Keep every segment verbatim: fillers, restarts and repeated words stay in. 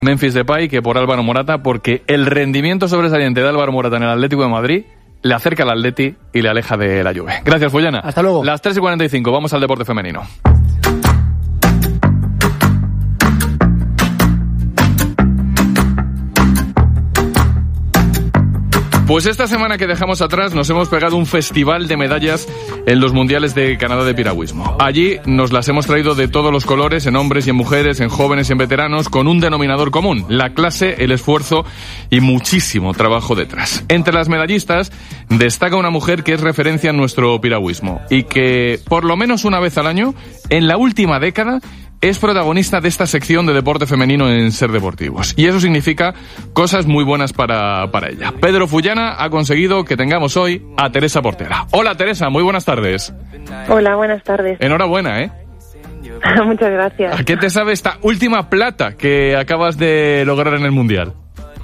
Memphis Depay que por Álvaro Morata, porque el rendimiento sobresaliente de Álvaro Morata en el Atlético de Madrid le acerca al Atleti y le aleja de la Juve. Gracias, Fullana. Hasta luego. Las tres y cuarenta y cinco, vamos al deporte femenino. Pues esta semana que dejamos atrás nos hemos pegado un festival de medallas en los mundiales de Canadá de piragüismo. Allí nos las hemos traído de todos los colores, en hombres y en mujeres, en jóvenes y en veteranos, con un denominador común: la clase, el esfuerzo y muchísimo trabajo detrás. Entre las medallistas destaca una mujer que es referencia en nuestro piragüismo y que, por lo menos una vez al año, en la última década, es protagonista de esta sección de deporte femenino en Ser Deportivos. Y eso significa cosas muy buenas para, para ella. Pedro Fullana ha conseguido que tengamos hoy a Teresa Portera. Hola, Teresa, muy buenas tardes. Hola, buenas tardes. Enhorabuena, ¿eh? Muchas gracias. ¿A qué te sabe esta última plata que acabas de lograr en el Mundial?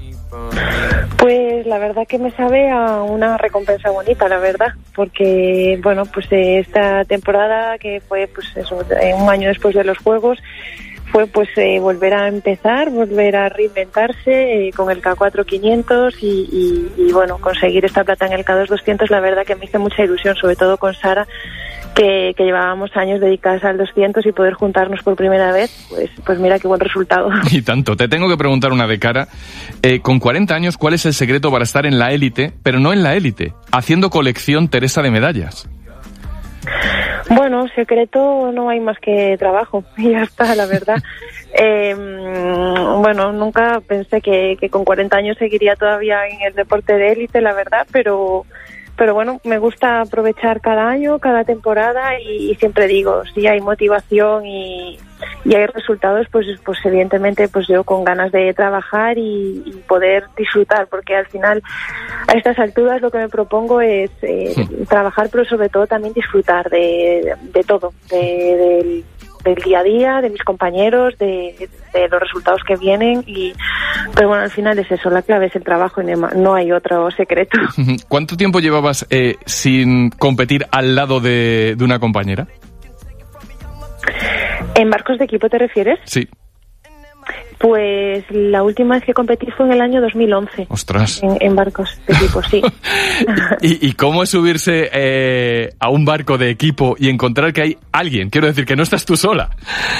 Pues la verdad que me sabe a una recompensa bonita, la verdad, porque bueno, pues esta temporada que fue pues eso, un año después de los Juegos, fue pues eh, volver a empezar, volver a reinventarse eh, con el K cuatro quinientos y, y, y bueno, conseguir esta plata en el K dos doscientos, la verdad que me hizo mucha ilusión, sobre todo con Sara, que, que llevábamos años dedicadas al doscientos y poder juntarnos por primera vez, pues, pues mira qué buen resultado. Y tanto. Te tengo que preguntar una de cara. Eh, con cuarenta años, ¿cuál es el secreto para estar en la élite, pero no en la élite, haciendo colección, Teresa, de medallas? Bueno, secreto no hay más que trabajo, y ya está, la verdad. eh, bueno, nunca pensé que, que con cuarenta años seguiría todavía en el deporte de élite, la verdad, pero... Pero bueno, me gusta aprovechar cada año, cada temporada y, y siempre digo, si hay motivación y, y hay resultados, pues pues evidentemente pues yo con ganas de trabajar y, y poder disfrutar, porque al final a estas alturas lo que me propongo es eh, sí. trabajar, pero sobre todo también disfrutar de, de todo, de, del, del día a día, de mis compañeros, de, de los resultados que vienen y pero bueno, al final es eso, la clave es el trabajo y no hay otro secreto. ¿Cuánto tiempo llevabas eh, sin competir al lado de, de una compañera? ¿En barcos de equipo te refieres? Sí. Pues la última vez que competí fue en el año dos mil once. ¡Ostras! En, en barcos de equipo, sí. ¿Y, ¿Y cómo es subirse eh, a un barco de equipo y encontrar que hay alguien? Quiero decir, que no estás tú sola.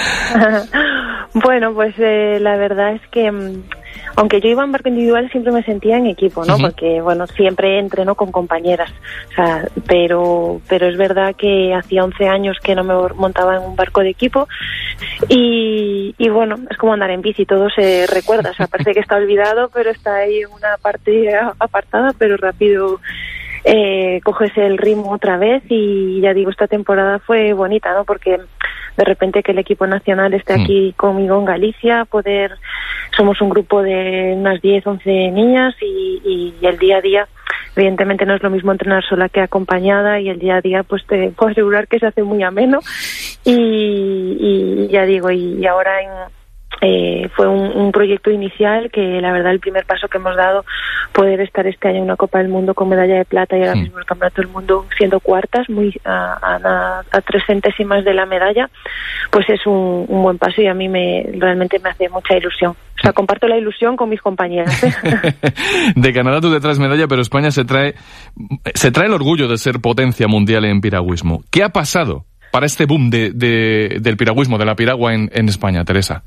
Bueno, pues eh, la verdad es que... Aunque yo iba en barco individual, siempre me sentía en equipo, ¿no? Uh-huh. Porque, bueno, siempre entreno con compañeras. O sea, pero, pero es verdad que hacía once años que no me montaba en un barco de equipo. Y, y bueno, es como andar en bici, todo se recuerda. O sea, parece que está olvidado, pero está ahí en una parte apartada, pero rápido eh, coges el ritmo otra vez. Y ya digo, esta temporada fue bonita, ¿no? Porque de repente que el equipo nacional esté aquí conmigo en Galicia, poder... Somos un grupo de unas diez, once niñas y, y, y el día a día, evidentemente no es lo mismo entrenar sola que acompañada y el día a día pues te puedo asegurar que se hace muy ameno y, y ya digo, y, y ahora en... Eh, fue un, un proyecto inicial que la verdad el primer paso que hemos dado, poder estar este año en una Copa del Mundo con medalla de plata y ahora sí. mismo el Campeonato del Mundo siendo cuartas, muy a, a, a tres centésimas de la medalla, pues es un, un buen paso y a mí me realmente me hace mucha ilusión. O sea, comparto la ilusión con mis compañeras, ¿eh? De Canadá tú te traes medalla, pero España se trae se trae el orgullo de ser potencia mundial en piragüismo. ¿Qué ha pasado para este boom de, de, del piragüismo, de la piragua en, en España, Teresa?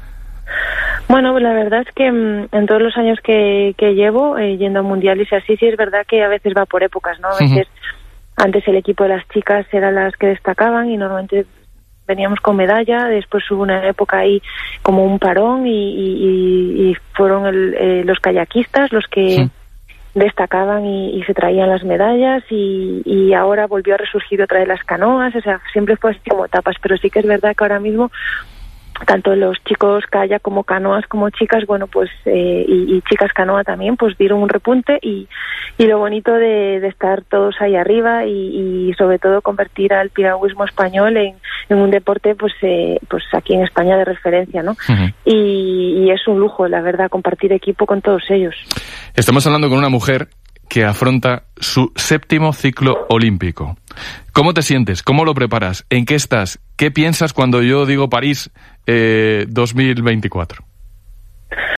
Bueno, la verdad es que mm, en todos los años que, que llevo eh, yendo a mundiales y así, sí es verdad que a veces va por épocas, ¿no? A veces uh-huh. antes el equipo de las chicas eran las que destacaban y normalmente veníamos con medalla, después hubo una época ahí como un parón y, y, y fueron el, eh, los kayakistas los que sí. destacaban y, y se traían las medallas y, y ahora volvió a resurgir otra de las canoas, o sea, siempre fue así como etapas, pero sí que es verdad que ahora mismo tanto los chicos kayak como canoas como chicas, bueno, pues eh, y, y chicas canoa también, pues dieron un repunte y, y lo bonito de, de estar todos ahí arriba y, y sobre todo convertir al piragüismo español en, en un deporte pues eh, pues aquí en España de referencia, ¿no? Uh-huh. Y, y es un lujo, la verdad, compartir equipo con todos ellos. Estamos hablando con una mujer que afronta su séptimo ciclo olímpico. ¿Cómo te sientes? ¿Cómo lo preparas? ¿En qué estás? ¿Qué piensas cuando yo digo París eh, dos mil veinticuatro?